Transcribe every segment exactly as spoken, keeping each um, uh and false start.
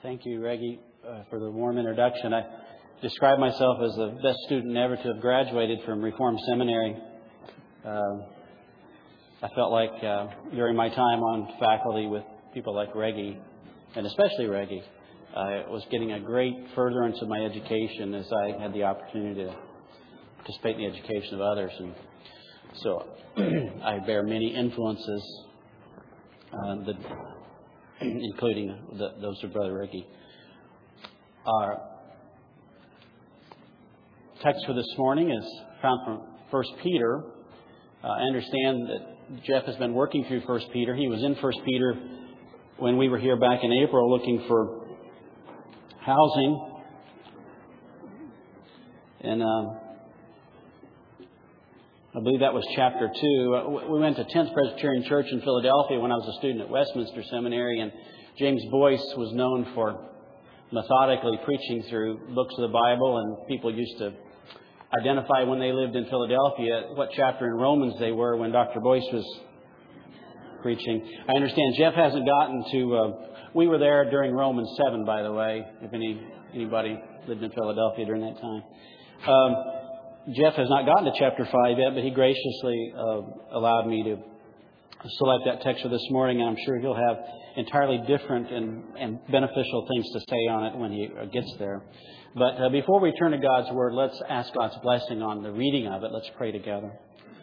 Thank you, Reggie, uh, for the warm introduction. I describe myself as the best student ever to have graduated from Reformed Seminary. Uh, I felt like uh, during my time on faculty with people like Reggie, and especially Reggie, I was getting a great furtherance of my education as I had the opportunity to participate in the education of others. And so I bear many influences, uh, that, including the, those of Brother Reggie. Our text for this morning is found from First Peter. Uh, I understand that Jeff has been working through First Peter. He was in First Peter when we were here back in April looking for housing. And uh, I believe that was chapter two. We went to tenth Presbyterian Church in Philadelphia when I was a student at Westminster Seminary, and James Boyce was known for methodically preaching through books of the Bible, and people used to identify when they lived in Philadelphia what chapter in Romans they were when Doctor Boyce was preaching. I understand Jeff hasn't gotten to, uh, we were there during Romans seven, by the way, if any anybody lived in Philadelphia during that time. Um, Jeff has not gotten to chapter five yet, but he graciously uh, allowed me to select that text for this morning, and I'm sure he'll have entirely different and, and beneficial things to say on it when he gets there. But uh, before we turn to God's Word, let's ask God's blessing on the reading of it. Let's pray together.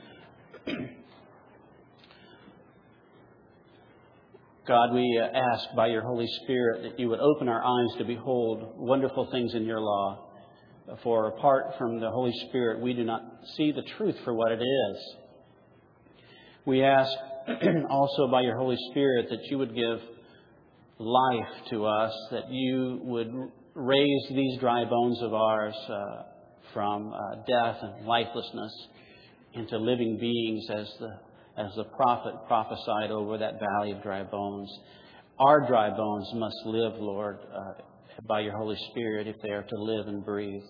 God, we uh, ask by your Holy Spirit that you would open our eyes to behold wonderful things in your law. For apart from the Holy Spirit, we do not see the truth for what it is. We ask also by your Holy Spirit that you would give life to us, that you would raise these dry bones of ours uh, from uh, death and lifelessness into living beings as the as the prophet prophesied over that valley of dry bones. Our dry bones must live, Lord, uh, by your Holy Spirit if they are to live and breathe.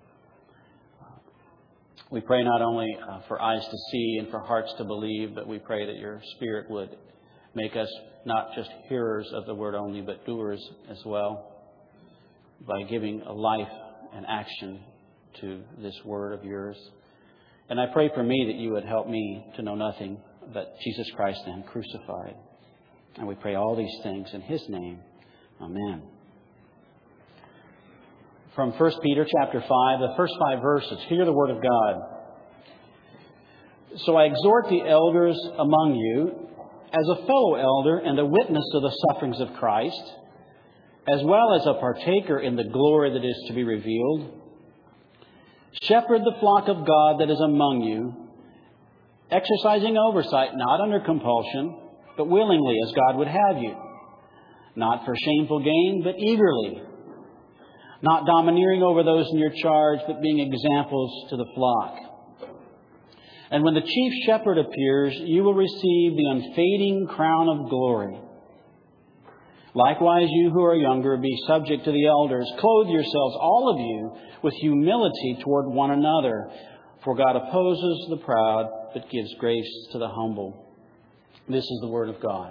We pray not only uh, for eyes to see and for hearts to believe, but we pray that your Spirit would make us not just hearers of the word only, but doers as well, by giving a life and action to this word of yours. And I pray for me that you would help me to know nothing but Jesus Christ and Him crucified. And we pray all these things in His name. Amen. From First Peter chapter five, the first five verses. Hear the word of God. So I exhort the elders among you, as a fellow elder and a witness of the sufferings of Christ, as well as a partaker in the glory that is to be revealed. Shepherd the flock of God that is among you, exercising oversight, not under compulsion, but willingly as God would have you, not for shameful gain, but eagerly, not domineering over those in your charge, but being examples to the flock. And when the chief shepherd appears, you will receive the unfading crown of glory. Likewise, you who are younger, be subject to the elders. Clothe yourselves, all of you, with humility toward one another. For God opposes the proud, but gives grace to the humble. This is the word of God.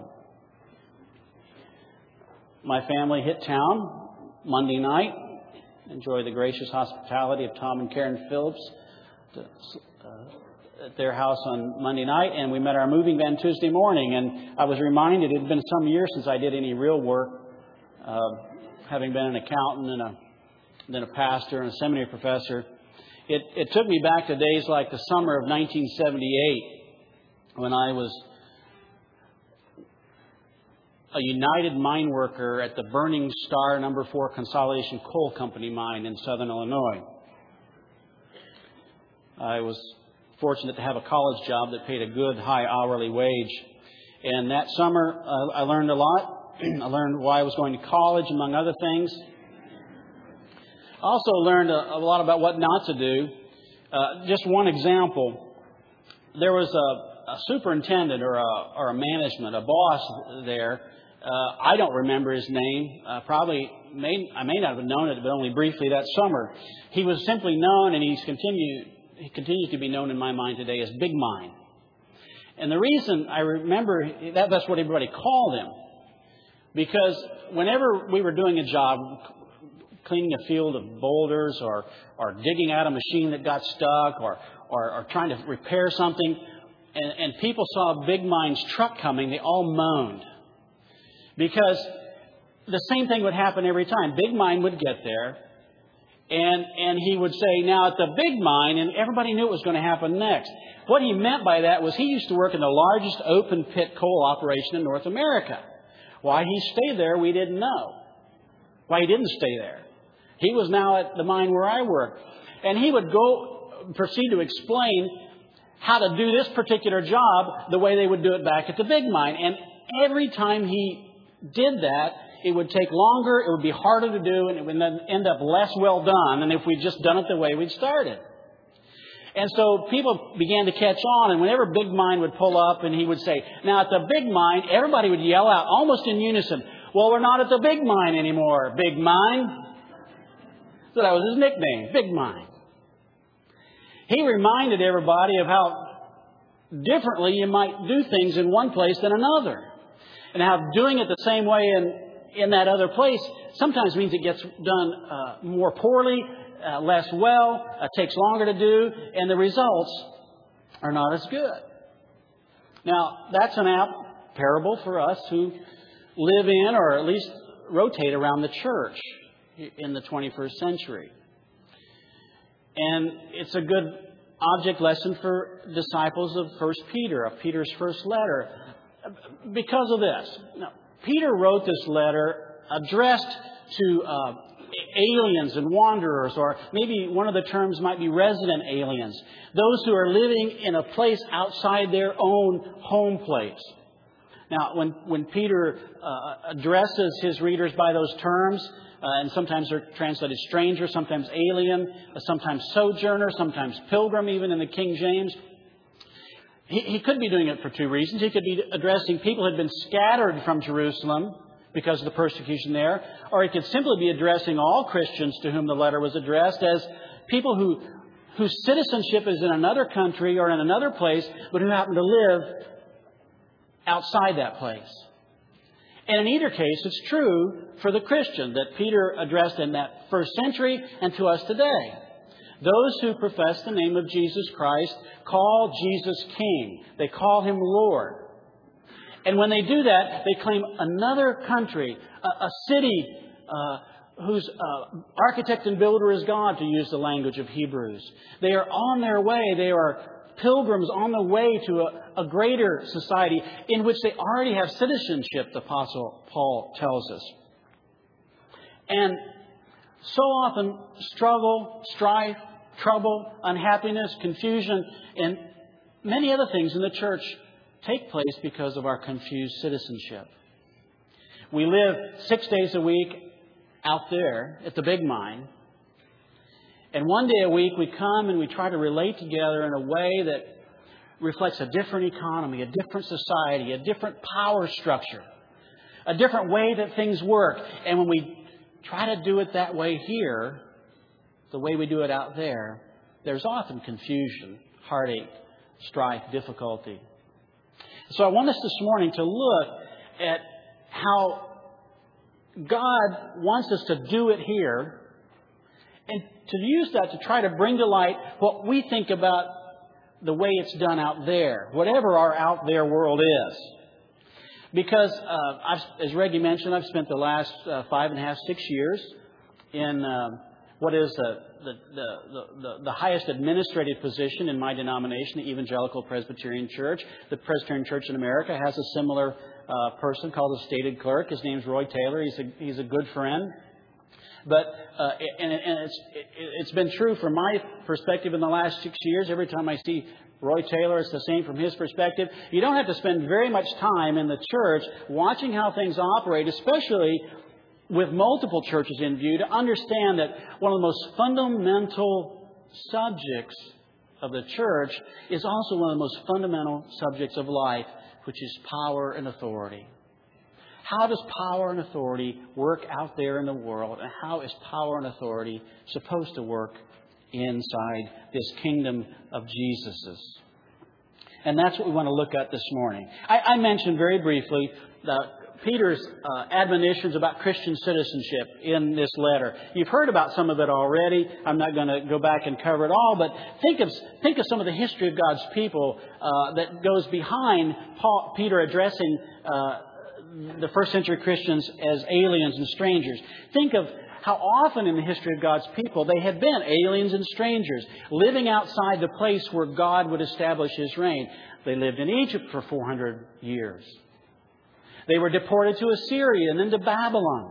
My family hit town Monday night. Enjoy the gracious hospitality of Tom and Karen Phillips to, uh, at their house on Monday night, and we met our moving van Tuesday morning. And I was reminded it had been some years since I did any real work, uh, having been an accountant and a, then a pastor and a seminary professor. It, it took me back to days like the summer of nineteen seventy-eight when I was a United mine worker at the Burning Star Number Four Consolidation Coal Company mine in southern Illinois. I was fortunate to have a college job that paid a good, high hourly wage. And that summer, uh, I learned a lot. I learned why I was going to college, among other things. I also learned a, a lot about what not to do. Uh, just one example. There was a, a superintendent or a, or a management, a boss there. Uh, I don't remember his name. Uh, probably may, I may not have known it, but only briefly that summer. He was simply known, and he's continued, he continues to be known in my mind today as Big Mine. And the reason I remember that, that's what everybody called him. Because whenever we were doing a job, cleaning a field of boulders or, or digging out a machine that got stuck or, or, or trying to repair something, and, and people saw Big Mind's truck coming, they all moaned. Because the same thing would happen every time. Big Mind would get there, and, and he would say, now at the Big Mine, and everybody knew what was going to happen next. What he meant by that was he used to work in the largest open pit coal operation in North America. Why he stayed there, we didn't know. Why he didn't stay there. He was now at the mine where I worked. And he would go, proceed to explain how to do this particular job the way they would do it back at the Big Mine. And every time he did that, it would take longer, it would be harder to do, and it would end up less well done than if we'd just done it the way we'd started. And so people began to catch on, and whenever Big Mine would pull up and he would say, now at the Big Mine, everybody would yell out almost in unison, well, we're not at the Big Mine anymore, Big Mine. So that was his nickname, Big Mine. He reminded everybody of how differently you might do things in one place than another. And how doing it the same way in, in that other place sometimes means it gets done uh, more poorly, uh, less well, uh, takes longer to do, and the results are not as good. Now, that's an apt parable for us who live in or at least rotate around the church in the twenty-first century. And it's a good object lesson for disciples of First Peter, of Peter's first letter, because of this. Now, Peter wrote this letter addressed to uh, aliens and wanderers, or maybe one of the terms might be resident aliens, those who are living in a place outside their own home place. Now, when, when Peter uh, addresses his readers by those terms, Uh, and sometimes they're translated stranger, sometimes alien, uh, sometimes sojourner, sometimes pilgrim, even in the King James. He, he could be doing it for two reasons. He could be addressing people who had been scattered from Jerusalem because of the persecution there, or he could simply be addressing all Christians to whom the letter was addressed as people who whose citizenship is in another country or in another place, but who happen to live outside that place. And in either case, it's true for the Christian that Peter addressed in that first century and to us today. Those who profess the name of Jesus Christ call Jesus King. They call Him Lord. And when they do that, they claim another country, a, a city uh, whose uh, architect and builder is God, to use the language of Hebrews. They are on their way. They are pilgrims on the way to a, a greater society in which they already have citizenship, the Apostle Paul tells us. And so often struggle, strife, trouble, unhappiness, confusion, and many other things in the church take place because of our confused citizenship. We live six days a week out there at the Big Mine. And one day a week we come and we try to relate together in a way that reflects a different economy, a different society, a different power structure, a different way that things work. And when we try to do it that way here, the way we do it out there, there's often confusion, heartache, strife, difficulty. So I want us this morning to look at how God wants us to do it here, and to use that to try to bring to light what we think about the way it's done out there, whatever our out there world is. Because, uh, I've, as Reggie mentioned, I've spent the last uh, five and a half, six years in uh, what is uh, the, the, the, the highest administrative position in my denomination, the Evangelical Presbyterian Church. The Presbyterian Church in America has a similar uh, person called a stated clerk. His name's Roy Taylor. He's a, he's a good friend. But uh, and, and it's it, it's been true from my perspective in the last six years. Every time I see Roy Taylor, it's the same from his perspective. You don't have to spend very much time in the church watching how things operate, especially with multiple churches in view, to understand that one of the most fundamental subjects of the church is also one of the most fundamental subjects of life, which is power and authority. How does power and authority work out there in the world? And how is power and authority supposed to work inside this kingdom of Jesus's? And that's what we want to look at this morning. I, I mentioned very briefly that Peter's uh, admonitions about Christian citizenship in this letter. You've heard about some of it already. I'm not going to go back and cover it all, but think of think of some of the history of God's people uh, that goes behind Paul, Peter addressing uh, the first century Christians as aliens and strangers. Think of how often in the history of God's people they had been aliens and strangers, living outside the place where God would establish His reign. They lived in Egypt for four hundred years. They were deported to Assyria and then to Babylon.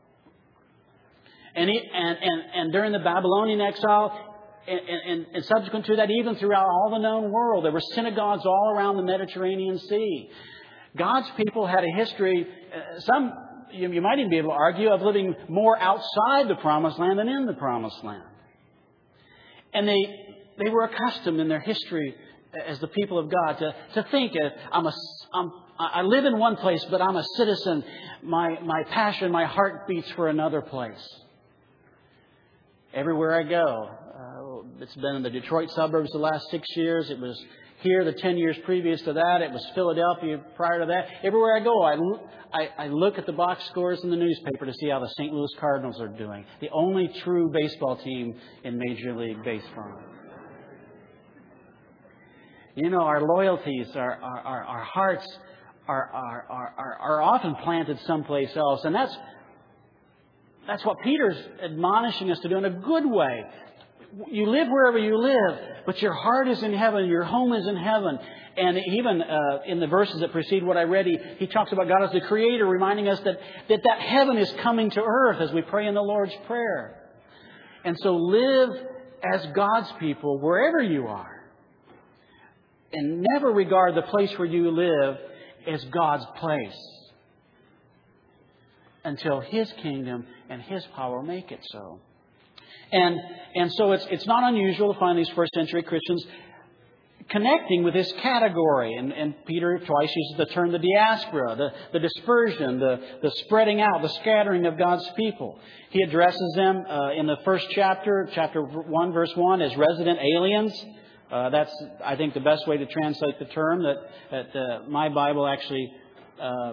And, he, and, and, and during the Babylonian exile, and, and, and subsequent to that, even throughout all the known world, there were synagogues all around the Mediterranean Sea. God's people had a history, uh, some you, you might even be able to argue, of living more outside the Promised Land than in the Promised Land. And they they were accustomed in their history as the people of God to, to think, uh, I'm a, I'm, I live in one place, but I'm a citizen. My, my passion, my heart beats for another place. Everywhere I go, uh, it's been in the Detroit suburbs the last six years. It was here the ten years previous to that. It was Philadelphia prior to that. Everywhere I go, I, I, I look at the box scores in the newspaper to see how the Saint Louis Cardinals are doing. The only true baseball team in Major League Baseball. You know, our loyalties, our, our, our, our hearts are, are, are, are often planted someplace else. And that's, that's what Peter's admonishing us to do in a good way. You live wherever you live, but your heart is in heaven. Your home is in heaven. And even uh, in the verses that precede what I read, he, he talks about God as the Creator, reminding us that, that that heaven is coming to earth as we pray in the Lord's Prayer. And so live as God's people wherever you are. And never regard the place where you live as God's place until His kingdom and His power make it so. And and so it's it's not unusual to find these first century Christians connecting with this category. And, and Peter twice uses the term the diaspora, the, the dispersion, the, the spreading out, the scattering of God's people. He addresses them uh, in the first chapter, chapter one, verse one, as resident aliens. Uh, that's, I think, the best way to translate the term that, that uh, my Bible actually uh,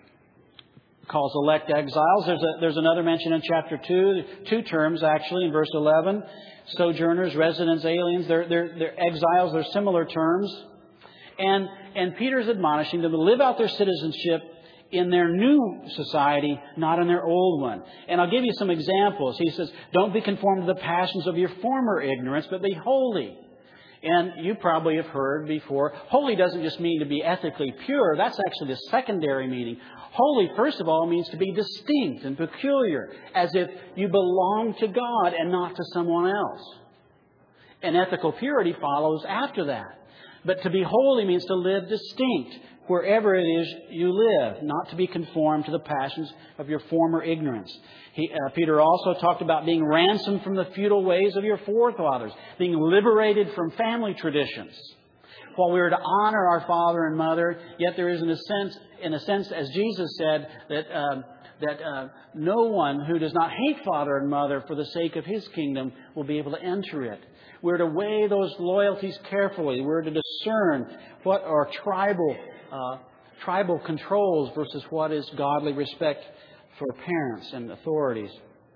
calls elect exiles. There's a, there's another mention in chapter two, two terms actually in verse eleven. Sojourners, residents, aliens. They're, they're, they're exiles. They're similar terms. And, and Peter's admonishing them to live out their citizenship in their new society, not in their old one. And I'll give you some examples. He says, don't be conformed to the passions of your former ignorance, but be holy. And you probably have heard before, holy doesn't just mean to be ethically pure. That's actually the secondary meaning. Holy, first of all, means to be distinct and peculiar, as if you belong to God and not to someone else. And ethical purity follows after that. But to be holy means to live distinct wherever it is you live, not to be conformed to the passions of your former ignorance. He, uh, Peter also talked about being ransomed from the futile ways of your forefathers, being liberated from family traditions. While we are to honor our father and mother, yet there is in a sense, in a sense, as Jesus said, that uh, that uh, no one who does not hate father and mother for the sake of His kingdom will be able to enter it. We're to weigh those loyalties carefully. We're to discern what are tribal uh, tribal controls versus what is godly respect for parents and authorities.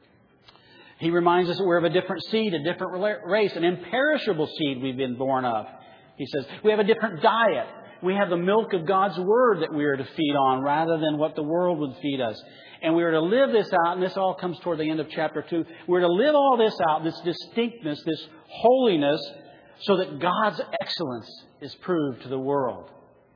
He reminds us that we're of a different seed, a different race, an imperishable seed we've been born of. He says we have a different diet. We have the milk of God's Word that we are to feed on rather than what the world would feed us. And we are to live this out, and this all comes toward the end of chapter two. We're to live all this out, this distinctness, this holiness, so that God's excellence is proved to the world.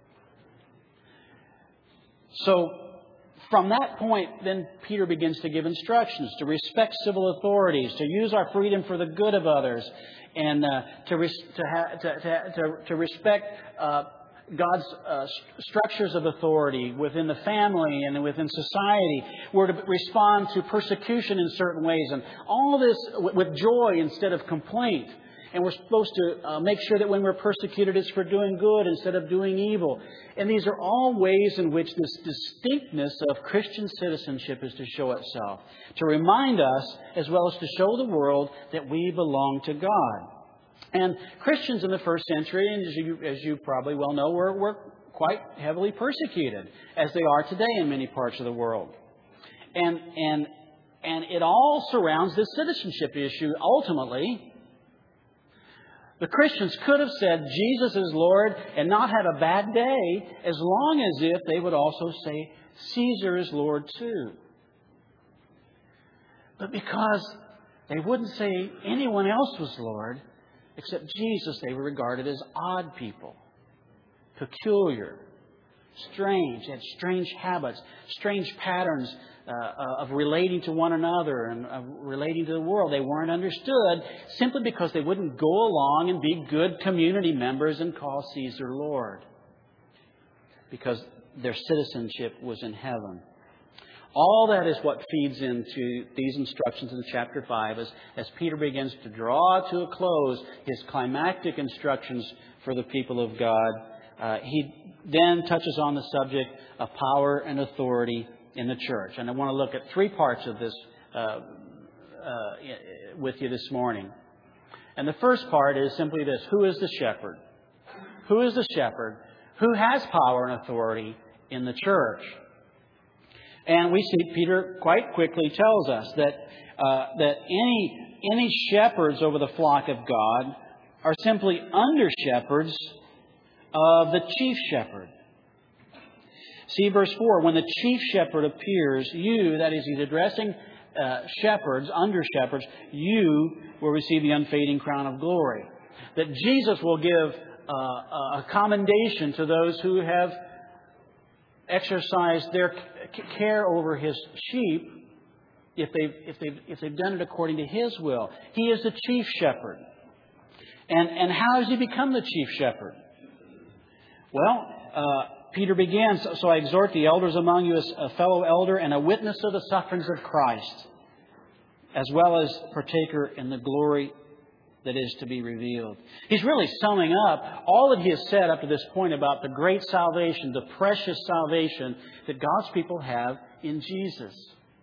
So, from that point, then Peter begins to give instructions to respect civil authorities, to use our freedom for the good of others, and uh, to, res- to, ha- to, to, to, to respect uh, God's uh, structures of authority within the family and within society. We're to respond to persecution in certain ways, and all this with joy instead of complaint. And we're supposed to uh, make sure that when we're persecuted, it's for doing good instead of doing evil. And these are all ways in which this distinctness of Christian citizenship is to show itself. To remind us, as well as to show the world, that we belong to God. And Christians in the first century, and as you, as you probably well know, were, were quite heavily persecuted, as they are today in many parts of the world. And, and, and it all surrounds this citizenship issue. Ultimately, the Christians could have said Jesus is Lord and not had a bad day, as long as if they would also say Caesar is Lord too. But because they wouldn't say anyone else was Lord except Jesus, they were regarded as odd people, peculiar, strange, had strange habits, strange patterns uh, of relating to one another and of relating to the world. They weren't understood simply because they wouldn't go along and be good community members and call Caesar Lord, because their citizenship was in heaven. All that is what feeds into these instructions in chapter five as, as Peter begins to draw to a close his climactic instructions for the people of God. Uh, he then touches on the subject of power and authority in the church. And I want to look at three parts of this uh, uh, with you this morning. And the first part is simply this: who is the shepherd? Who is the shepherd? Who has power and authority in the church? And we see Peter quite quickly tells us that uh, that any any shepherds over the flock of God are simply under shepherds of the chief shepherd. See verse four. When the chief shepherd appears, you, that is, he's addressing uh, shepherds, under shepherds, you will receive the unfading crown of glory. That Jesus will give uh, a commendation to those who have exercised their care over His sheep, if they've, if they've, if they've done it according to His will. He is the chief shepherd. And, and how has He become the chief shepherd? Well, uh, Peter begins, so I exhort the elders among you as a fellow elder and a witness of the sufferings of Christ, as well as partaker in the glory that is to be revealed. He's really summing up all that he has said up to this point about the great salvation, the precious salvation that God's people have in Jesus.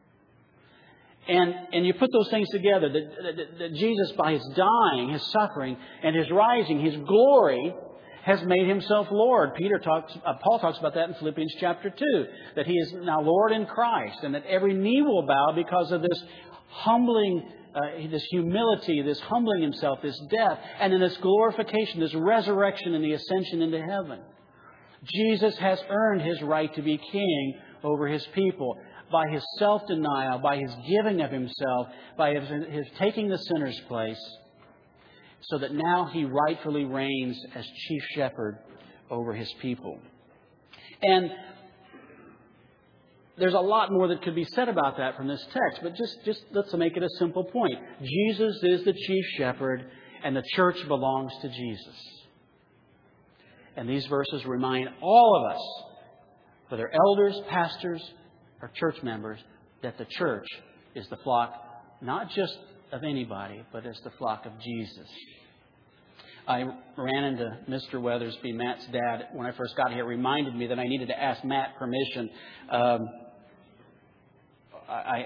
And, and you put those things together, that, that, that Jesus, by His dying, His suffering, and His rising, His glory, has made Himself Lord. Peter talks, uh, Paul talks about that in Philippians chapter two, that He is now Lord in Christ, and that every knee will bow because of this humbling Uh, this humility, this humbling Himself, this death, and in this glorification, this resurrection and the ascension into heaven. Jesus has earned His right to be king over His people by His self-denial, by His giving of Himself, by His, his taking the sinner's place, so that now He rightfully reigns as chief shepherd over His people. And there's a lot more that could be said about that from this text, but just, just let's make it a simple point. Jesus is the chief shepherd, and the church belongs to Jesus. And these verses remind all of us, whether elders, pastors, or church members, that the church is the flock, not just of anybody, but it's the flock of Jesus. I ran into Mister Weathersby, Matt's dad, when I first got here. It reminded me that I needed to ask Matt permission. Um, I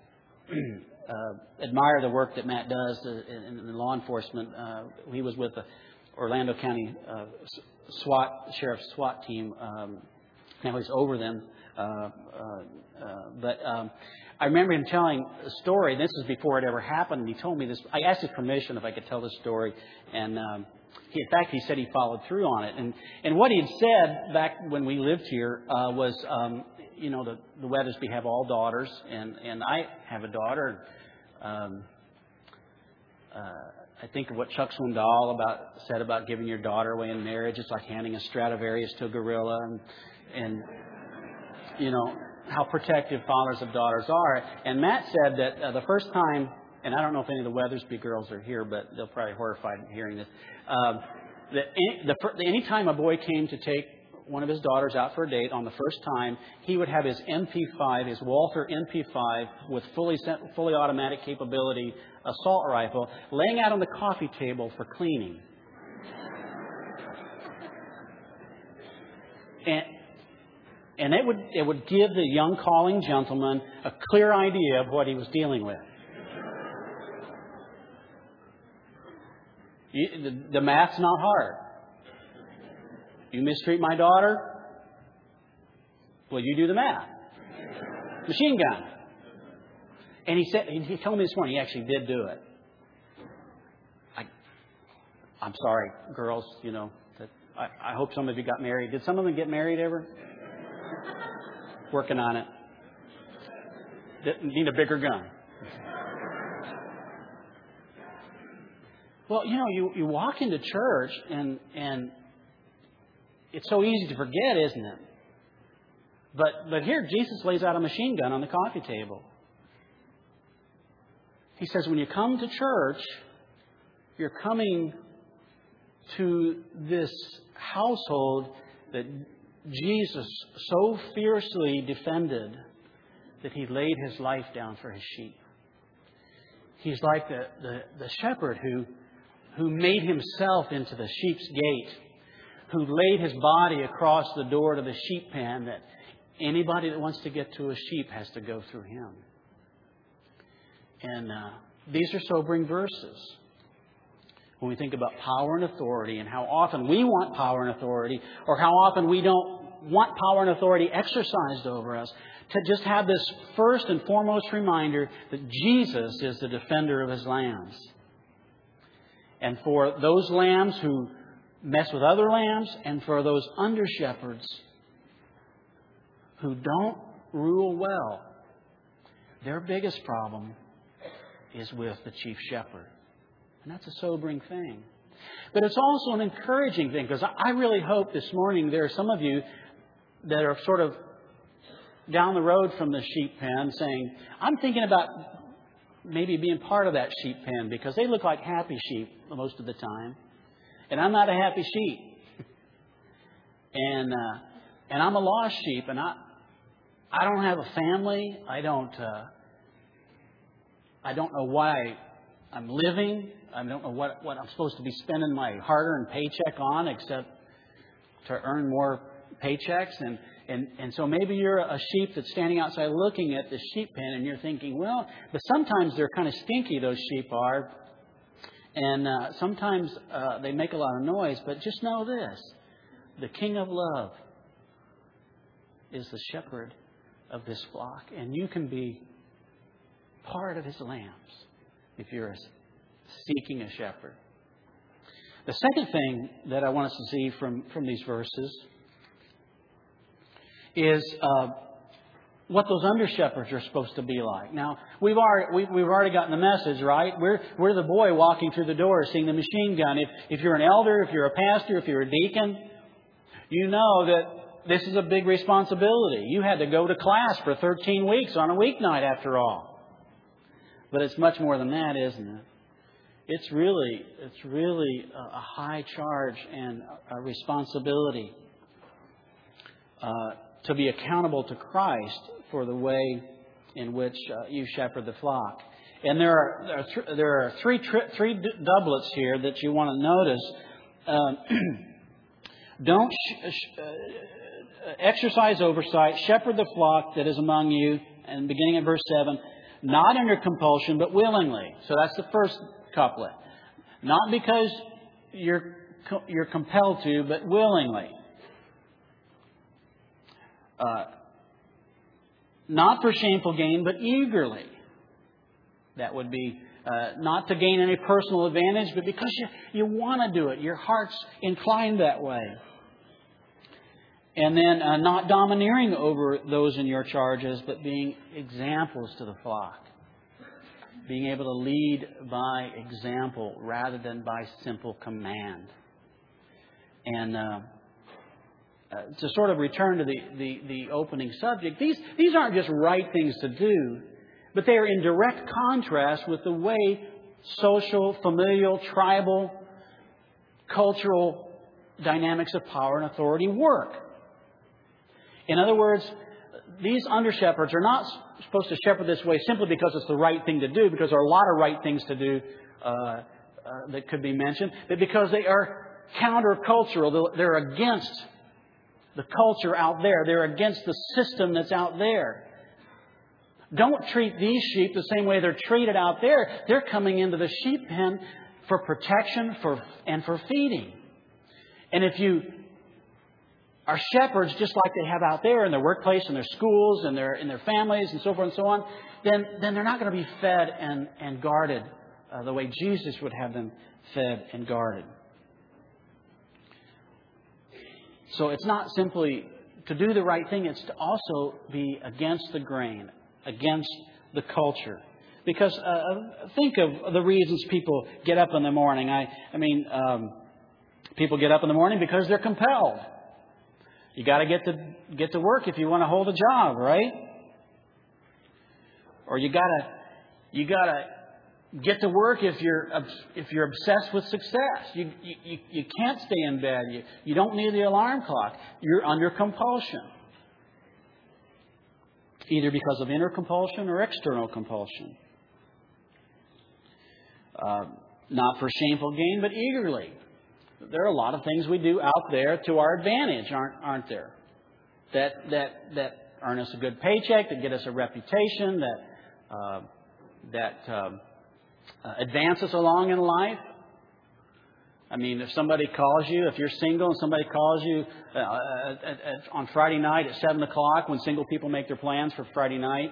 uh, admire the work that Matt does in, in law enforcement. Uh, he was with the Orlando County uh, SWAT, Sheriff's SWAT team. Um, now he's over them. Uh, uh, uh, but um, I remember him telling a story. This is before it ever happened. And he told me this. I asked his permission if I could tell this story. And um, he, in fact, he said he followed through on it. And, and what he had said back when we lived here uh, was... Um, You know, the, the Weathersby have all daughters, and, and I have a daughter. Um, uh, I think of what Chuck Swindoll about, said about giving your daughter away in marriage. It's like handing a Stradivarius to a gorilla. And, and you know, how protective fathers of daughters are. And Matt said that uh, the first time, and I don't know if any of the Weathersby girls are here, but they'll probably be horrified hearing this, um, that any, the, any time a boy came to take one of his daughters out for a date, on the first time, he would have his M P five, his Walther M P five with fully fully automatic capability assault rifle, laying out on the coffee table for cleaning. And, and it would it would give the young calling gentleman a clear idea of what he was dealing with. You, the, the math's not hard. You mistreat my daughter, Well, you do the math. Machine gun. And he said, he told me this morning he actually did do it. I, I'm sorry, girls, you know, that I, I hope some of you got married. Did some of them get married ever? Working on it. Didn't need a bigger gun. Well, you know, you, you walk into church and and it's so easy to forget, isn't it? But but here Jesus lays out a machine gun on the coffee table. He says when you come to church, you're coming to this household that Jesus so fiercely defended that He laid His life down for His sheep. He's like the, the, the shepherd who, who made Himself into the sheep's gate, who laid His body across the door to the sheep pen, that anybody that wants to get to a sheep has to go through Him. And uh, these are sobering verses. When we think about power and authority and how often we want power and authority, or how often we don't want power and authority exercised over us, to just have this first and foremost reminder that Jesus is the defender of His lambs. And for those lambs who mess with other lambs, and for those under shepherds who don't rule well, their biggest problem is with the chief shepherd. And that's a sobering thing. But it's also an encouraging thing, because I really hope this morning there are some of you that are sort of down the road from the sheep pen saying, I'm thinking about maybe being part of that sheep pen, because they look like happy sheep most of the time. And I'm not a happy sheep. and uh, and I'm a lost sheep, and I I don't have a family. I don't uh, I don't know why I'm living. I don't know what, what I'm supposed to be spending my hard-earned paycheck on, except to earn more paychecks. And, and, and so maybe you're a sheep that's standing outside looking at the sheep pen, and you're thinking, well, but sometimes they're kind of stinky, those sheep are. And uh, sometimes uh, they make a lot of noise. But just know this. The King of Love is the shepherd of this flock. And you can be part of His lambs if you're a seeking a shepherd. The second thing that I want us to see from, from these verses is uh, what those under shepherds are supposed to be like. Now, we've already we, we've already gotten the message, right? We're we're the boy walking through the door, seeing the machine gun. If if you're an elder, if you're a pastor, if you're a deacon, you know that this is a big responsibility. You had to go to class for thirteen weeks on a weeknight, after all. But it's much more than that, isn't it? It's really, it's really a high charge and a responsibility uh, to be accountable to Christ for the way in which uh, you shepherd the flock. And there are there are, th- there are three tri- three d- doublets here that you want to notice. Um, don't sh- sh- uh, exercise oversight, shepherd the flock that is among you. And beginning in verse seven, not under compulsion, but willingly. So that's the first couplet. Not because you're you're compelled to, but willingly. Uh, not for shameful gain, but eagerly. That would be uh, not to gain any personal advantage, but because you, you want to do it. Your heart's inclined that way. And then uh, not domineering over those in your charges, but being examples to the flock. Being able to lead by example rather than by simple command. And uh, uh, to sort of return to the, the, the opening subject, these, these aren't just right things to do, but they are in direct contrast with the way social, familial, tribal, cultural dynamics of power and authority work. In other words, these under-shepherds are not supposed to shepherd this way simply because it's the right thing to do, because there are a lot of right things to do uh, uh, that could be mentioned, but because they are counter-cultural. They're against the culture out there. They're against the system that's out there. Don't treat these sheep the same way they're treated out there. They're coming into the sheep pen for protection for and for feeding. And if you are shepherds just like they have out there in their workplace, in their schools, and their in their families, and so forth and so on, then then they're not going to be fed and and guarded uh, the way Jesus would have them fed and guarded. So it's not simply to do the right thing; it's to also be against the grain, against the culture. Because uh, think of the reasons people get up in the morning. I I mean, um, people get up in the morning because they're compelled. You got to get to get to work if you want to hold a job, right? Or you got to you got to get to work if you're if you're obsessed with success. You you you can't stay in bed. You you don't need the alarm clock. You're under compulsion, either because of inner compulsion or external compulsion. Uh, not for shameful gain, but eagerly. There are a lot of things we do out there to our advantage, aren't aren't there? That that that earn us a good paycheck, that get us a reputation, that uh, that um, uh, advance us along in life. I mean, if somebody calls you, if you're single and somebody calls you uh, at, at, on Friday night at seven o'clock, when single people make their plans for Friday night,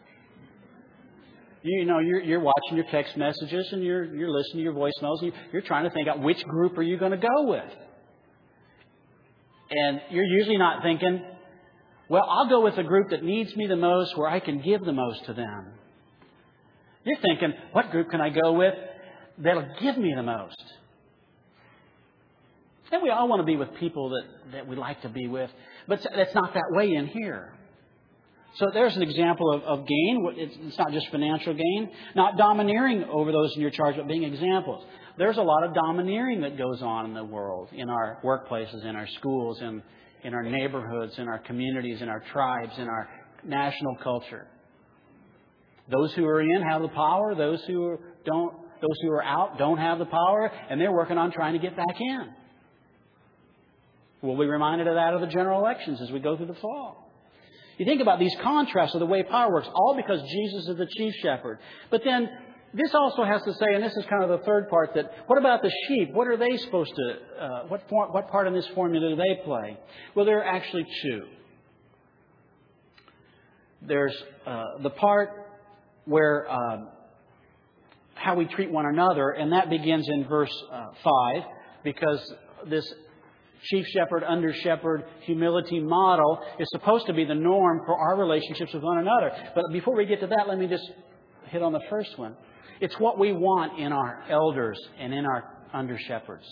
you know, you're, you're watching your text messages and you're you're listening to your voicemails and you're, you're trying to think out which group are you going to go with. And you're usually not thinking, well, I'll go with the group that needs me the most, where I can give the most to them. You're thinking, what group can I go with that'll give me the most? And we all want to be with people that, that we like to be with, but that's not that way in here. So there's an example of, of gain. It's not just financial gain. Not domineering over those in your charge, but being examples. There's a lot of domineering that goes on in the world, in our workplaces, in our schools, in, in our neighborhoods, in our communities, in our tribes, in our national culture. Those who are in have the power. Those who don't, those who are out don't have the power, and they're working on trying to get back in. We'll be reminded of that of the general elections as we go through the fall. You think about these contrasts of the way power works, all because Jesus is the chief shepherd. But then this also has to say, and this is kind of the third part, that what about the sheep? What are they supposed to, uh, what, for, what part in this formula do they play? Well, there are actually two. There's uh, the part where uh, how we treat one another, and that begins in verse uh, five, because this chief shepherd, under shepherd, humility model is supposed to be the norm for our relationships with one another. But before we get to that, let me just hit on the first one. It's what we want in our elders and in our under shepherds.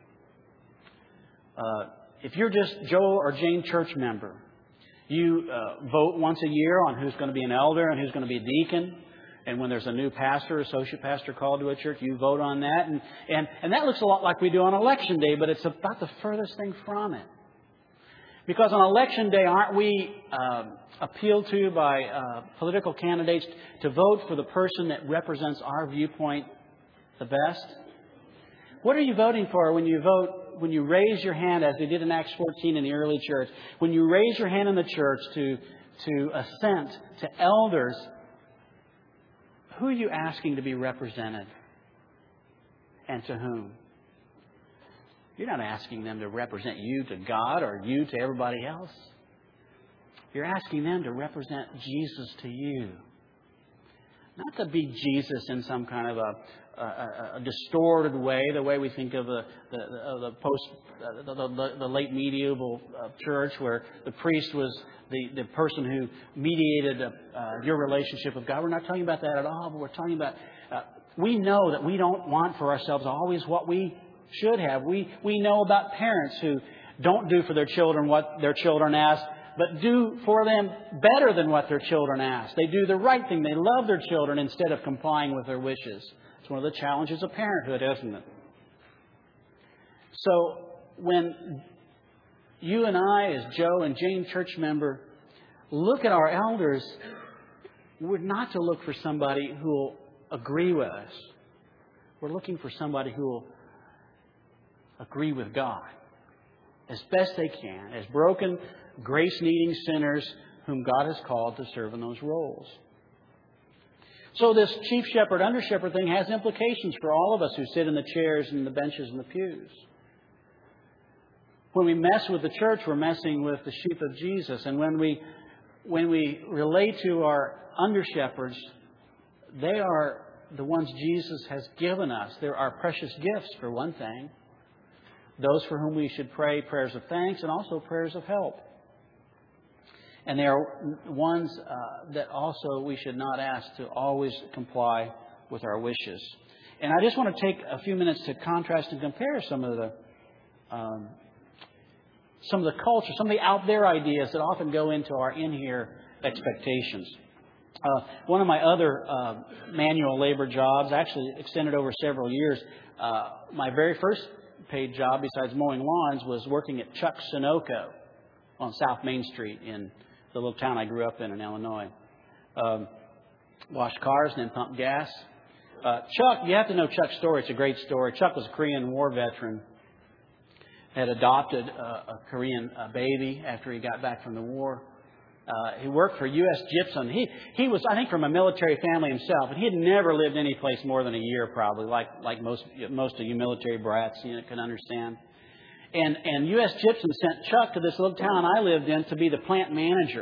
Uh, if you're just Joe or Jane church member, you uh, vote once a year on who's going to be an elder and who's going to be a deacon. And when there's a new pastor, associate pastor called to a church, you vote on that. And, and, and that looks a lot like we do on election day, but it's about the furthest thing from it. Because on election day, aren't we uh, appealed to by uh, political candidates to vote for the person that represents our viewpoint the best? What are you voting for when you vote, when you raise your hand, as they did in Acts fourteen in the early church? When you raise your hand in the church to, to assent to elders, who are you asking to be represented? And to whom? You're not asking them to represent you to God or you to everybody else. You're asking them to represent Jesus to you. Not to be Jesus in some kind of a, a, a distorted way, the way we think of the, the, the, the post, the, the, the late medieval uh, church, where the priest was the, the person who mediated uh, your relationship with God. We're not talking about that at all, but we're talking about, uh, we know that we don't want for ourselves always what we should have. We, we know about parents who don't do for their children what their children ask, but do for them better than what their children ask. They do the right thing. They love their children instead of complying with their wishes. It's one of the challenges of parenthood, isn't it? So when you and I, as Joe and Jane church member, look at our elders, we're not to look for somebody who will agree with us. We're looking for somebody who will agree with God as best they can, as broken, grace-needing sinners whom God has called to serve in those roles. So this chief shepherd, under shepherd thing has implications for all of us who sit in the chairs and the benches and the pews. when we mess with the church, we're messing with the sheep of Jesus. And when we when we relate to our under shepherds, they are the ones Jesus has given us. They're our precious gifts, for one thing. Those for whom we should pray prayers of thanks and also prayers of help. And they are ones uh, that also we should not ask to always comply with our wishes. And I just want to take a few minutes to contrast and compare some of the um, some of the culture, some of the out there ideas that often go into our in here expectations. Uh, one of my other uh, manual labor jobs, actually extended over several years. Uh, my very first paid job, besides mowing lawns, was working at Chuck Sunoco on South Main Street in the little town I grew up in in Illinois. Um, washed cars and then pumped gas. Uh, Chuck, you have to know Chuck's story. It's a great story. Chuck was a Korean War veteran. Had adopted a, a Korean uh, baby after he got back from the war. Uh, he worked for U S Gypsum. He he was, I think, from a military family himself, and he had never lived any place more than a year, probably, like like most most of you military brats, you know, can understand. And and U S Gypsum sent Chuck to this little town I lived in to be the plant manager.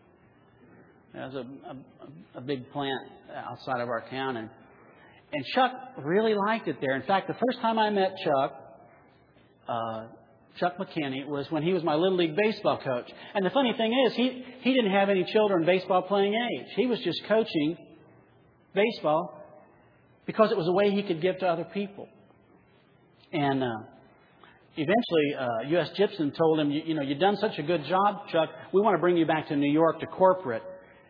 It was a, a, a big plant outside of our town, and and Chuck really liked it there. In fact, the first time I met Chuck, uh, Chuck McKinney, was when he was my Little League baseball coach. And the funny thing is, he, he didn't have any children baseball playing age. He was just coaching baseball because it was a way he could give to other people. And uh, eventually, uh, U S Gypsum told him, you, you know, you've done such a good job, Chuck. We want to bring you back to New York to corporate.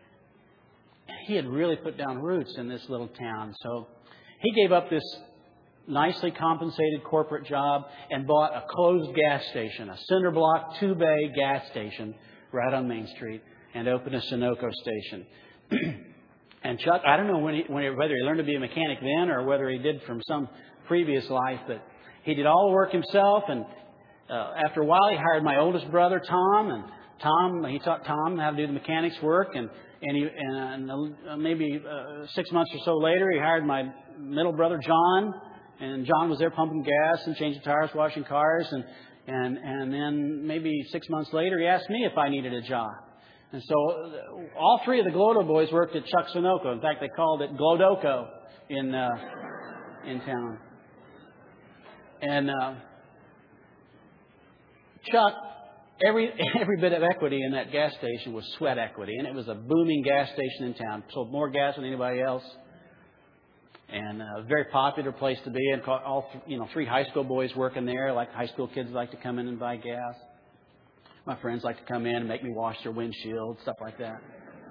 He had really put down roots in this little town. So he gave up this nicely compensated corporate job and bought a closed gas station, a cinder block, two-bay gas station right on Main Street, and opened a Sunoco station. And Chuck, I don't know when he, when he, whether he learned to be a mechanic then or whether he did from some previous life, but he did all the work himself. And uh, after a while, he hired my oldest brother, Tom, and Tom, he taught Tom how to do the mechanics work. And and, he, and uh, maybe uh, six months or so later, he hired my middle brother, John. And John was there pumping gas and changing tires, washing cars. And, and, and then maybe six months later, he asked me if I needed a job. And so all three of the Glodo boys worked at Chuck Sunoco. In fact, they called it Glodoco in, uh, in town. And uh, Chuck, every, every bit of equity in that gas station was sweat equity. And it was a booming gas station in town. Sold more gas than anybody else. And a very popular place to be. And all, you know, three high school boys working there. Like high school kids like to come in and buy gas. My friends like to come in and make me wash their windshield, stuff like that.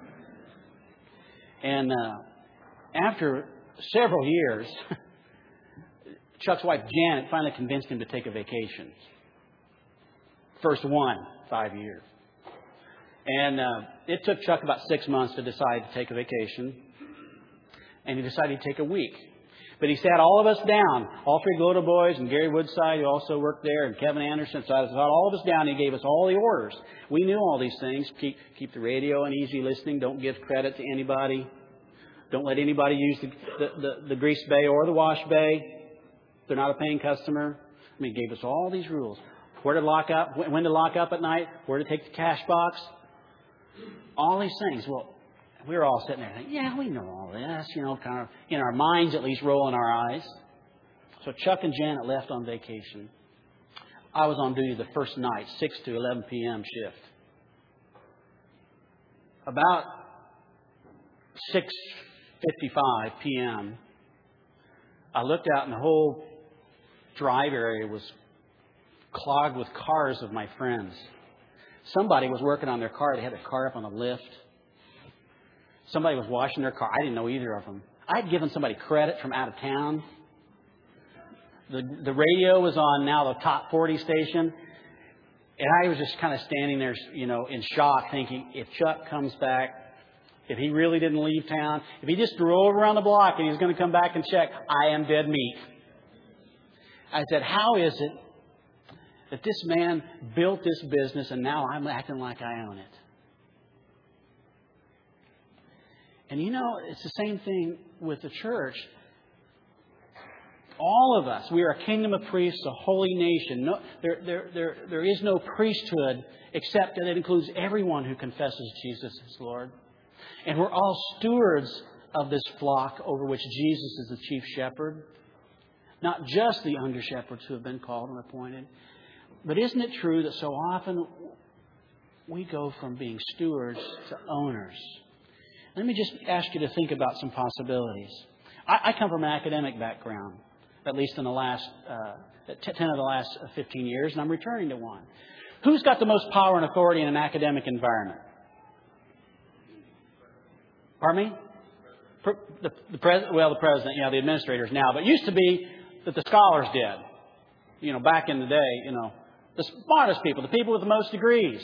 And uh, after several years, Chuck's wife Janet finally convinced him to take a vacation. First one, five years. And uh, it took Chuck about six months to decide to take a vacation. And he decided to take a week. But he sat all of us down, all three Glodo boys and Gary Woodside, who also worked there, and Kevin Anderson. So I sat all of us down. And he gave us all the orders. We knew all these things. Keep keep the radio on easy listening. Don't give credit to anybody. Don't let anybody use the, the, the, the grease bay or the wash bay. They're not a paying customer. I mean, he gave us all these rules. Where to lock up, when to lock up at night, where to take the cash box. All these things. Well, we were all sitting there thinking, yeah, we know all this, you know, kind of in our minds at least, rolling our eyes. So Chuck and Janet left on vacation. I was on duty the first night, six to eleven p.m. shift. About six fifty-five p.m., I looked out and the whole drive area was clogged with cars of my friends. Somebody was working on their car. They had their car up on a lift. Somebody was washing their car. I didn't know either of them. I had given somebody credit from out of town. The the radio was on now the top forty station. And I was just kind of standing there, you know, in shock, thinking, if Chuck comes back, if he really didn't leave town, if he just drove around the block and he's going to come back and check, I am dead meat. I said, how is it that this man built this business and now I'm acting like I own it? And you know, it's the same thing with the church. All of us. We are a kingdom of priests, a holy nation. No, there, there, there, there is no priesthood except that it includes everyone who confesses Jesus as Lord. And we're all stewards of this flock over which Jesus is the chief shepherd. Not just the under-shepherds who have been called and appointed. But isn't it true that so often we go from being stewards to owners? Let me just ask you to think about some possibilities. I, I come from an academic background, at least in the last uh, ten of the last fifteen years, and I'm returning to one. Who's got the most power and authority in an academic environment? Pardon me? The, the pres- well, the president, yeah, the administrators now. But it used to be that the scholars did. You know, back in the day, you know, the smartest people, the people with the most degrees.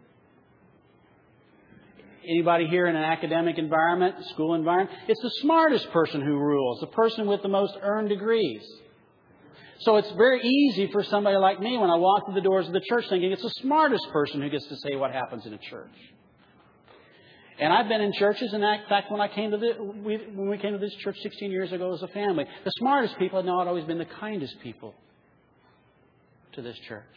Anybody here in an academic environment, school environment? It's the smartest person who rules, the person with the most earned degrees. So it's very easy for somebody like me when I walk through the doors of the church thinking it's the smartest person who gets to say what happens in a church. And I've been in churches, and in fact, when I came to the, we, when we came to this church sixteen years ago as a family, the smartest people have not always been the kindest people to this church.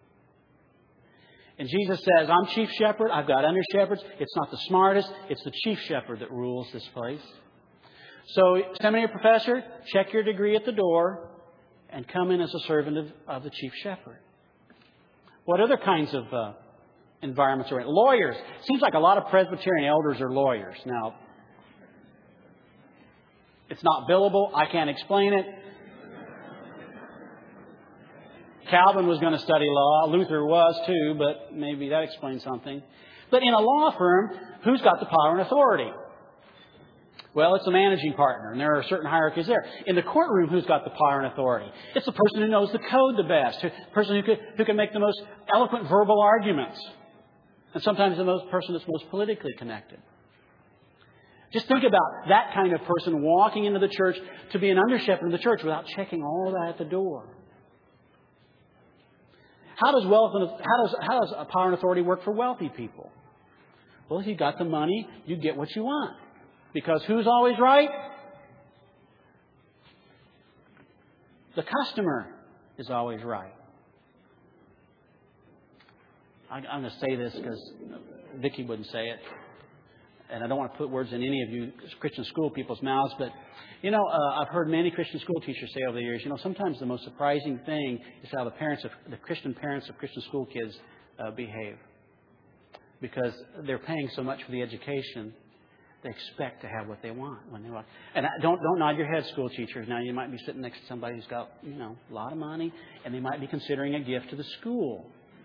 And Jesus says, I'm chief shepherd, I've got under shepherds. It's not the smartest, it's the chief shepherd that rules this place. So, seminary professor, check your degree at the door and come in as a servant of, of the chief shepherd. What other kinds of uh, environments are in? Lawyers. Seems like a lot of Presbyterian elders are lawyers. Now, it's not billable. I can't explain it. Calvin was going to study law. Luther was too, but maybe that explains something. But in a law firm, who's got the power and authority? Well, it's the managing partner, and there are certain hierarchies there. In the courtroom, who's got the power and authority? It's the person who knows the code the best, the person who can, who can make the most eloquent verbal arguments, and sometimes the most person that's most politically connected. Just think about that kind of person walking into the church to be an under-shepherd in the church without checking all that at the door. How does wealth and how does how does power and authority work for wealthy people? Well, if you got the money, you get what you want. Because who's always right? The customer is always right. I, I'm going to say this because Vicki wouldn't say it, and I don't want to put words in any of you Christian school people's mouths, but you know, uh, I've heard many Christian school teachers say over the years, you know, sometimes the most surprising thing is how the parents of the Christian parents of Christian school kids uh, behave, because they're paying so much for the education, they expect to have what they want when they want. And don't don't nod your head, school teachers. Now you might be sitting next to somebody who's got, you know, a lot of money, and they might be considering a gift to the school.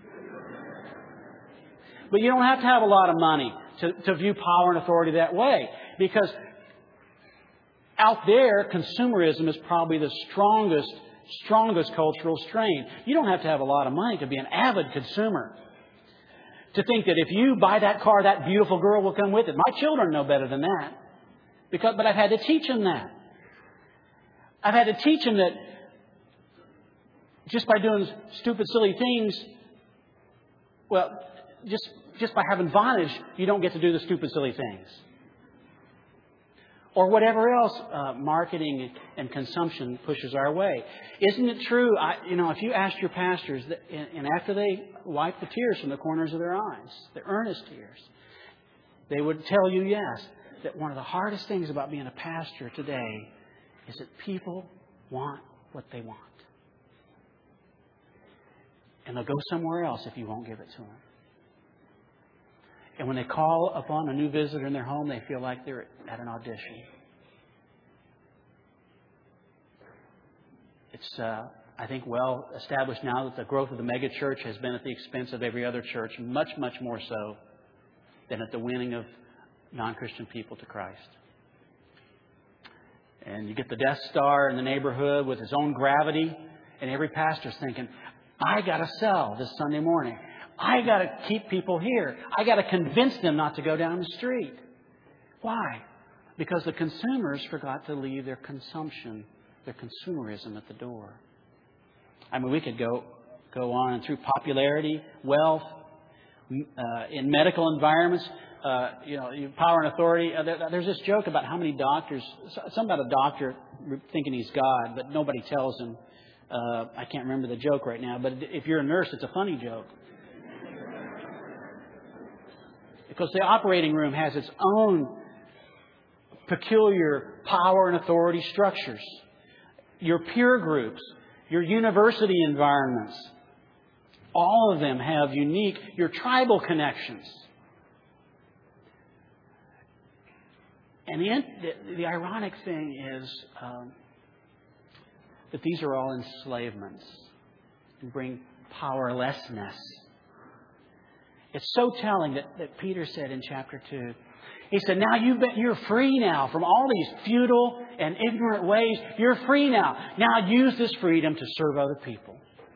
But you don't have to have a lot of money to, to view power and authority that way, because out there, consumerism is probably the strongest, strongest cultural strain. You don't have to have a lot of money to be an avid consumer. To think that if you buy that car, that beautiful girl will come with it. My children know better than that. Because, but I've had to teach them that. I've had to teach them that just by doing stupid, silly things, well, just, just by having bondage, you don't get to do the stupid, silly things. Or whatever else uh, marketing and consumption pushes our way. Isn't it true? I, you know, if you ask your pastors, that, and, and after they wipe the tears from the corners of their eyes, the earnest tears, they would tell you, yes, that one of the hardest things about being a pastor today is that people want what they want. And they'll go somewhere else if you won't give it to them. And when they call upon a new visitor in their home, they feel like they're at an audition. It's, uh, I think, well established now that the growth of the megachurch has been at the expense of every other church, much, much more so than at the winning of non-Christian people to Christ. And you get the Death Star in the neighborhood with its own gravity, and every pastor's thinking, I got to sell this Sunday morning. I got to keep people here. I got to convince them not to go down the street. Why? Because the consumers forgot to leave their consumption, their consumerism at the door. I mean, we could go go on through popularity, wealth, uh, in medical environments. uh, you know, power and authority. Uh, there, there's this joke about how many doctors, some about a doctor thinking he's God, but nobody tells him. Uh, I can't remember the joke right now, but if you're a nurse, it's a funny joke. Because the operating room has its own peculiar power and authority structures. Your peer groups, your university environments, all of them have unique, your tribal connections. And the, the, the ironic thing is um, that these are all enslavements and bring powerlessness. It's so telling that, that Peter said in chapter two, he said, now you've been, you're free now from all these futile and ignorant ways. You're free now. Now use this freedom to serve other people.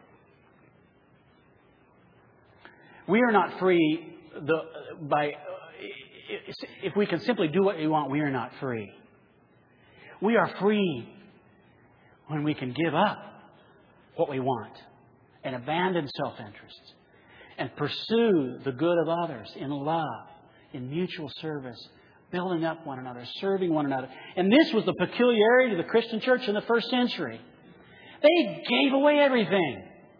We are not free the, by, if we can simply do what we want, we are not free. We are free when we can give up what we want and abandon self-interest and pursue the good of others in love, in mutual service, building up one another, serving one another. And this was the peculiarity of the Christian church in the first century. They gave away everything.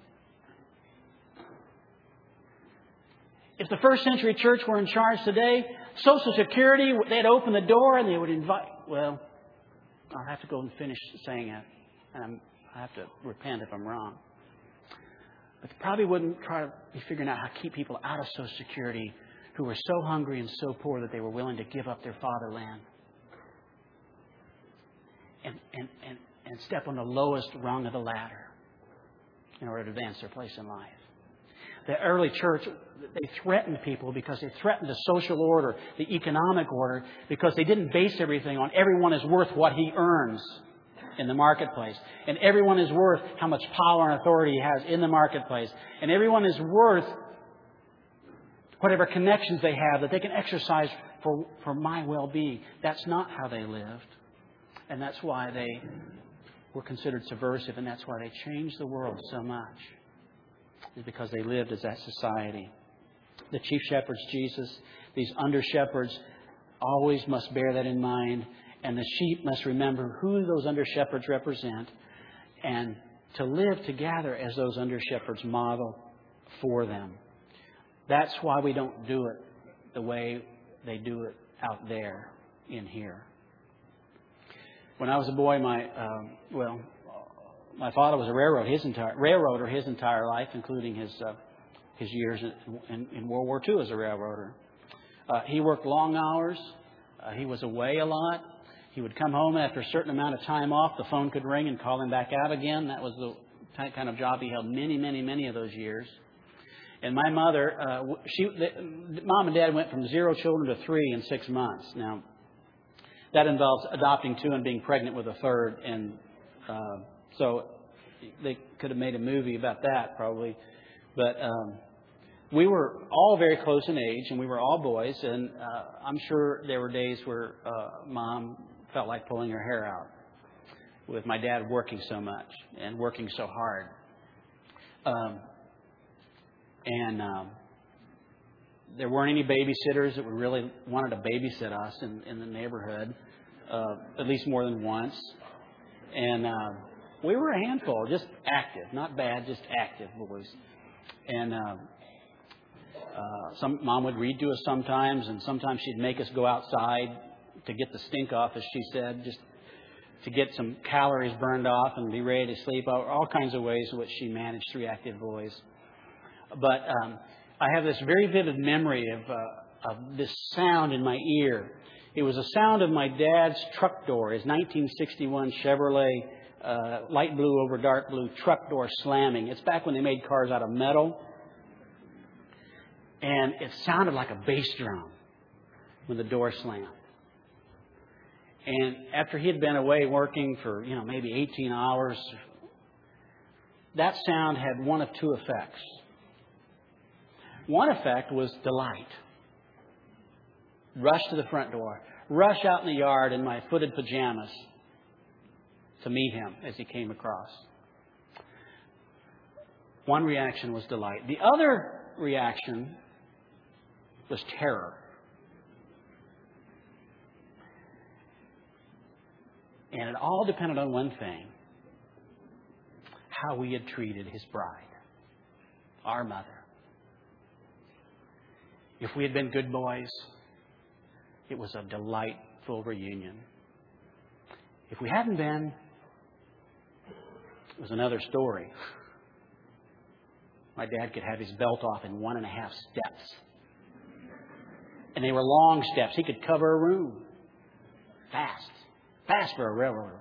If the first century church were in charge today, Social Security, they'd open the door and they would invite... Well, I'll have to go and finish saying it. And I'm, I have to repent if I'm wrong. But they probably wouldn't try to be figuring out how to keep people out of Social Security who were so hungry and so poor that they were willing to give up their fatherland and, and, and, and step on the lowest rung of the ladder in order to advance their place in life. The early church, they threatened people because they threatened the social order, the economic order, because they didn't base everything on everyone is worth what he earns in the marketplace. And everyone is worth how much power and authority he has in the marketplace. And everyone is worth whatever connections they have that they can exercise for, for my well-being. That's not how they lived. And that's why they were considered subversive. And that's why they changed the world so much. Is because they lived as that society. The chief shepherds, Jesus, these under-shepherds always must bear that in mind. And the sheep must remember who those under-shepherds represent. And to live together as those under-shepherds model for them. That's why we don't do it the way they do it out there in here. When I was a boy, my, um, well... My father was a railroad his entire railroader his entire life, including his uh, his years in, in, in World War Two as a railroader. Uh, he worked long hours. Uh, he was away a lot. He would come home after a certain amount of time off. The phone could ring and call him back out again. That was the kind of job he held many, many, many of those years. And my mother, uh, she, the, Mom and Dad went from zero children to three in six months. Now, that involves adopting two and being pregnant with a third, and uh, so they could have made a movie about that probably. But um, we were all very close in age, and we were all boys. And uh, I'm sure there were days where uh, Mom felt like pulling her hair out with my dad working so much and working so hard. Um, and um, there weren't any babysitters that would really wanted to babysit us in, in the neighborhood, uh, at least more than once. And... Uh, We were a handful, just active, not bad, just active boys. And uh, uh, some Mom would read to us sometimes, and sometimes she'd make us go outside to get the stink off, as she said, just to get some calories burned off and be ready to sleep. All kinds of ways in which she managed three active boys. But um, I have this very vivid memory of, uh, of this sound in my ear. It was the sound of my dad's truck door, his nineteen sixty-one Chevrolet Uh, light blue over dark blue truck door slamming. It's back when they made cars out of metal. And it sounded like a bass drum when the door slammed. And after he had been away working for, you know, maybe eighteen hours, that sound had one of two effects. One effect was delight. Rush to the front door. Rush out in the yard in my footed pajamas to meet him as he came across. One reaction was delight. The other reaction was terror. And it all depended on one thing: how we had treated His bride, our mother. If we had been good boys, it was a delightful reunion. If we hadn't been, it was another story. My dad could have his belt off in one and a half steps. And they were long steps. He could cover a room. Fast. Fast for a railroader.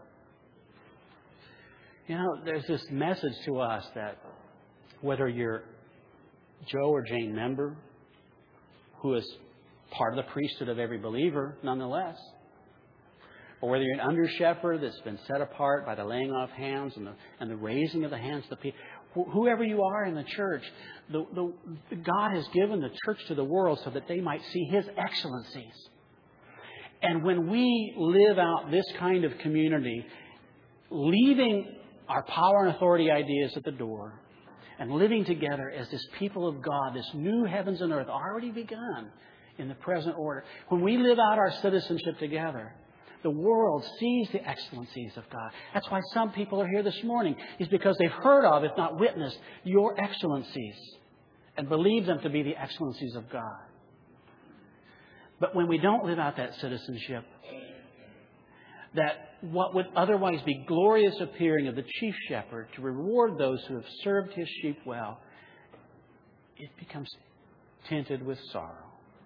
You know, there's this message to us that whether you're Joe or Jane Member, who is part of the priesthood of every believer nonetheless, or whether you're an under shepherd that's been set apart by the laying on of hands and the, and the raising of the hands of the people, whoever you are in the church, the, the, God has given the church to the world so that they might see His excellencies. And when we live out this kind of community, leaving our power and authority ideas at the door and living together as this people of God, this new heavens and earth already begun in the present order, when we live out our citizenship together, the world sees the excellencies of God. That's why some people are here this morning, is because they've heard of, if not witnessed, your excellencies and believe them to be the excellencies of God. But when we don't live out that citizenship, that what would otherwise be glorious appearing of the chief shepherd to reward those who have served his sheep well, it becomes tinted with sorrow.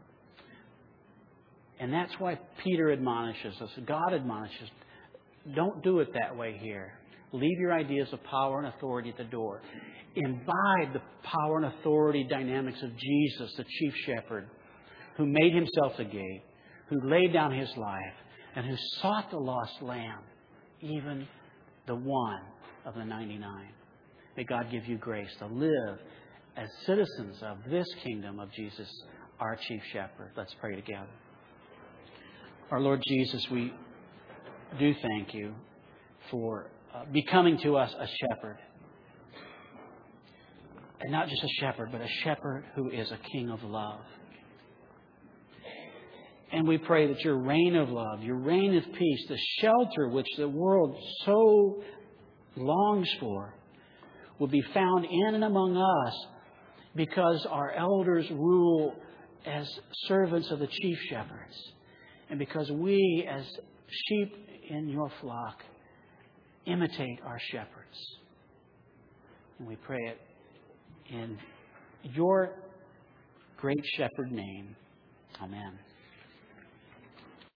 And that's why Peter admonishes us, God admonishes, don't do it that way here. Leave your ideas of power and authority at the door. Imbibe the power and authority dynamics of Jesus, the chief shepherd, who made Himself a gate, who laid down His life, and who sought the lost lamb, even the one of the ninety-nine. May God give you grace to live as citizens of this kingdom of Jesus, our chief shepherd. Let's pray together. Our Lord Jesus, we do thank You for uh, becoming to us a shepherd. And not just a shepherd, but a shepherd who is a king of love. And we pray that Your reign of love, Your reign of peace, the shelter which the world so longs for, will be found in and among us because our elders rule as servants of the chief shepherds. And because we, as sheep in Your flock, imitate our shepherds. And we pray it in Your great shepherd name. Amen.